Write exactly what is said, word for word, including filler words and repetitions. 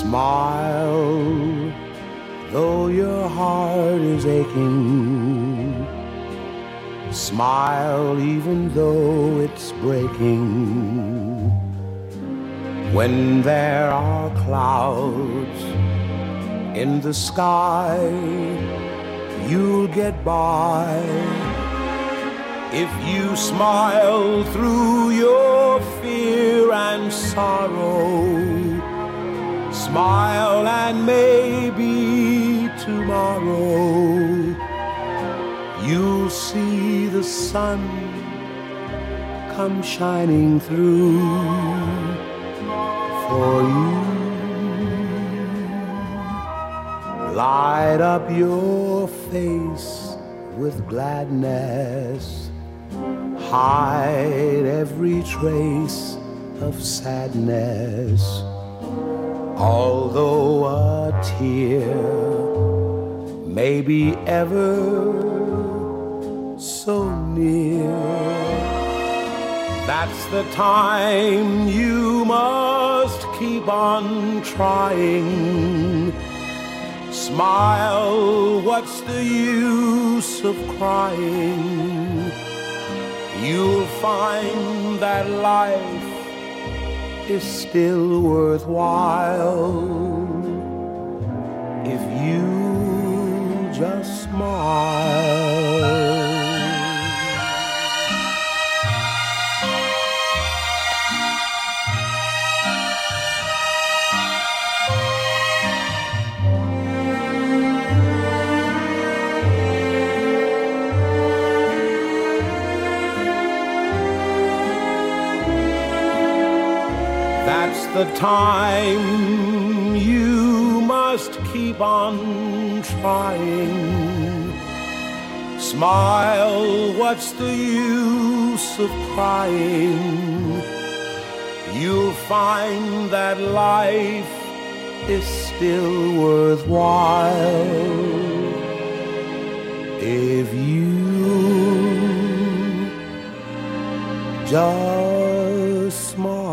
Smile, though your heart is aching. Smile, even though it's breaking. When there are clouds in the sky, you'll get by. If you smile through your fear and sorrow, smile and maybe tomorrow you'll see the sun come shining through for you. Light up your face with gladness, hide every trace of sadness. Although a tear may be ever so near, that's the time you must keep on trying. Smile, what's the use of crying? You'll find that life is still worthwhile if you just smile. That's the time you must keep on trying. Smile, what's the use of crying? You'll find that life is still worthwhile if you just smile.